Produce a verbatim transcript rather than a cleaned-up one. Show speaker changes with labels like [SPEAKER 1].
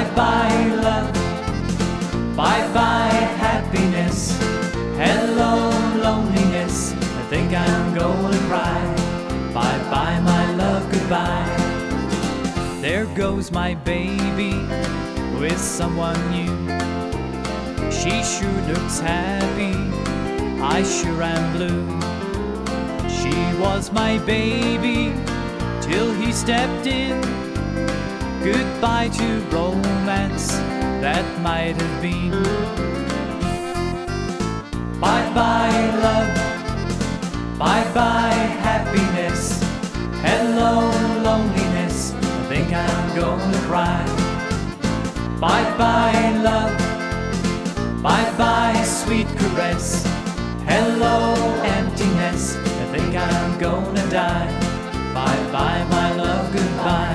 [SPEAKER 1] Bye-bye love, bye-bye happiness, hello loneliness, I think I'm gonna cry. Bye-bye my love, goodbye. There goes my baby with someone new. She sure looks happy, I sure am blue. She was my baby till he stepped in. Goodbye to romance that might have been. Bye-bye love, bye-bye happiness, hello loneliness, I think I'm gonna cry. Bye-bye love, bye-bye sweet caress, hello emptiness, I think I'm gonna die. Bye-bye my love, goodbye.